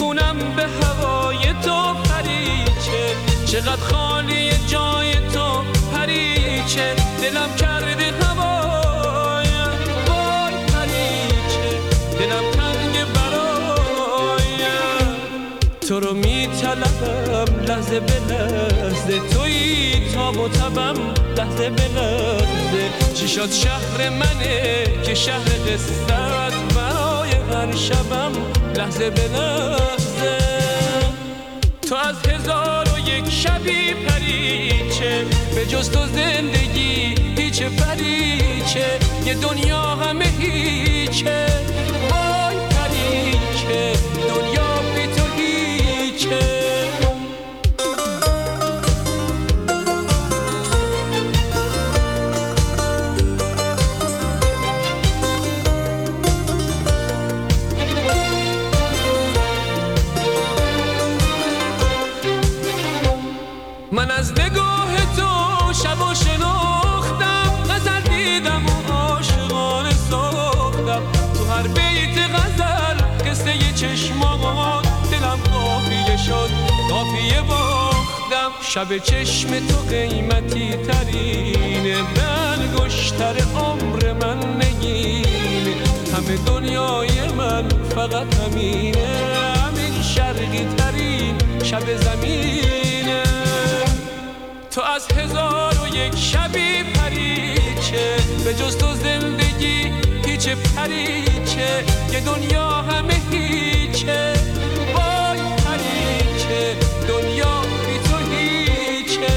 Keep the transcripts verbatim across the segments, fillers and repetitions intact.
میمونم به هوای تو پریچه، چقدر خالی جای تو پریچه، دلم کرده هوایم وای پریچه، دلم تنگ برایم. تو رو میطلبم لحظه به لحظه، تویی تاب و تبم لحظه به لحظه. چی شد شهر منه که شهر قصت، برای هر شبم لحظه به لحظه. تو از هزار و یک شبی پریچه، به جز تو زندگی هیچ پریچه، یه دنیا همه هیچه وای پریچه، دنیا بی تو هیچه. من از نگاه تو شب و شناختم، غزل دیدم و عاشقانه ساختم. تو هر بیت غزل قصه ی چشمات، دلم قافیه شد قافیه باختم. شب چشم تو قیمتی ترینه، بلگشتر عمر من نگینه. همه دنیای من فقط همینه، همین شرقی ترین شب زمینه. تو از هزار و یک شبی پریچه، به جز تو زندگی هیچ پریچه، یه دنیا همه هیچه وای پریچه، دنیا بی تو هیچه.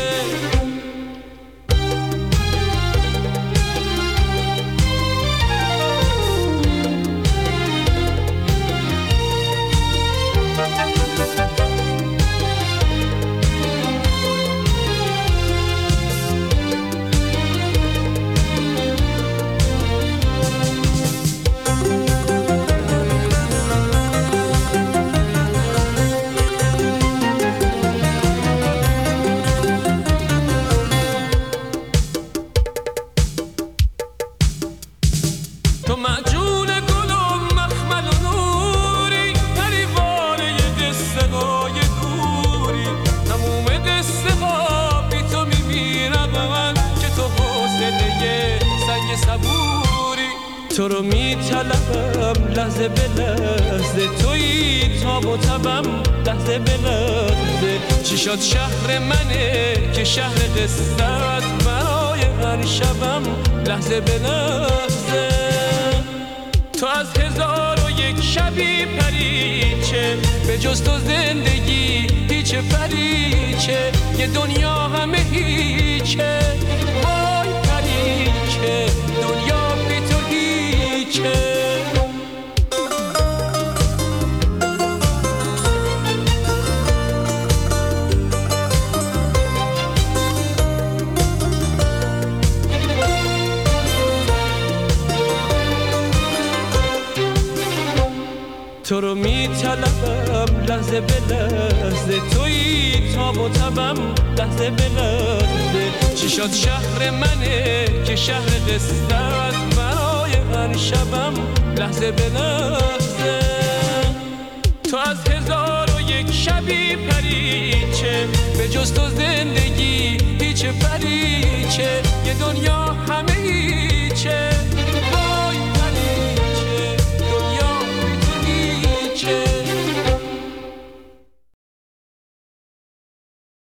تو معجون گل و مخمل و نوری، پریوانه ی قصه های دوری. تموم قصه ها بی تو میمیرم من، که تو حوصله ی سنگ صبوری. تو رو میطلبم لحظه به لحظه، تویی تاب و تبم لحظه به لحظه. چی شد شهر منه که شهر قصت، برای هر شبم لحظه به لحظه. تو از هزار و یک شبی پریچه، به جز تو زندگی هیچ پریچه، یه دنیا همه هیچه وای پریچه، دنیا بی تو هیچه. تو رو میطلبم لحظه به لحظه، تویی تاب و تبم لحظه به لحظه. چی شد شهر منه که شهر قصت، برای هر شبم لحظه به لحظه. تو از هزار و یک شبی پریچه، به جز تو زندگی هیچ پریچه، یه دنیا